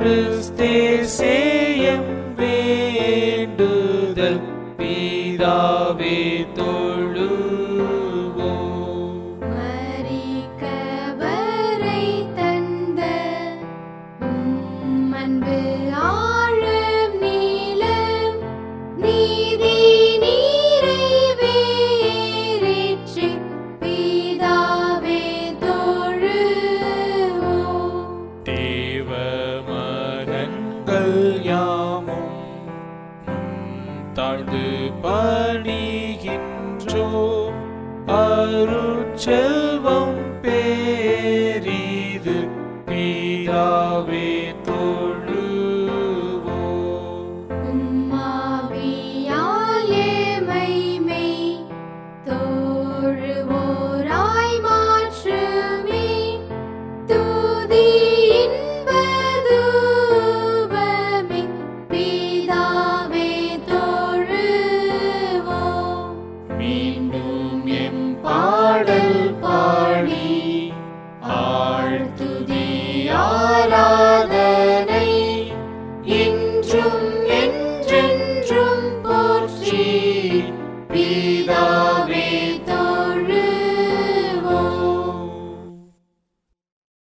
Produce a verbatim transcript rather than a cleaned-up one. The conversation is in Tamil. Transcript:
கிறிஸ்தேசேயம் வேண்டுதல் பிதாவே தொழுவோம். மரிக்கவரை தந்த உம் அன்பு ஆழம் நீளம் நீதி நிறைவேறிற்று பிதாவே தொழுவோம். தேவ மகன்கள் யாமும் தாழ்ந்து பணிகின்றோம். அருட்செல்வம் பேரிது பிதாவே